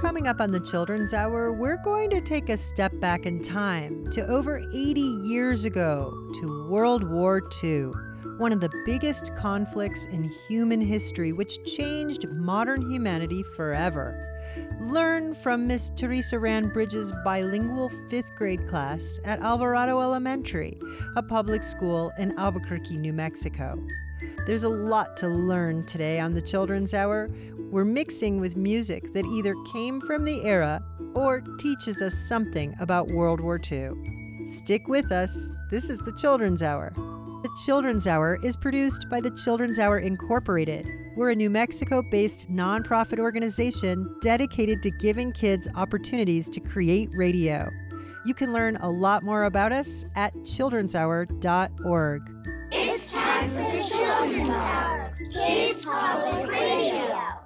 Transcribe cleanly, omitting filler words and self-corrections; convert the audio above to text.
Coming up on the Children's Hour, we're going to take a step back in time to over 80 years ago to World War II, one of the biggest conflicts in human history, which changed modern humanity forever. Learn from Miss Teresa Rand Bridges' bilingual 5th grade class at Alvarado Elementary, a public school in Albuquerque, New Mexico. There's a lot to learn today on the Children's Hour. We're mixing with music that either came from the era or teaches us something about World War II. Stick with us. This is the Children's Hour. The Children's Hour is produced by the Children's Hour Incorporated. We're a New Mexico-based nonprofit organization dedicated to giving kids opportunities to create radio. You can learn a lot more about us at childrenshour.org. It's time for the Children's Hour, Kids Public Radio.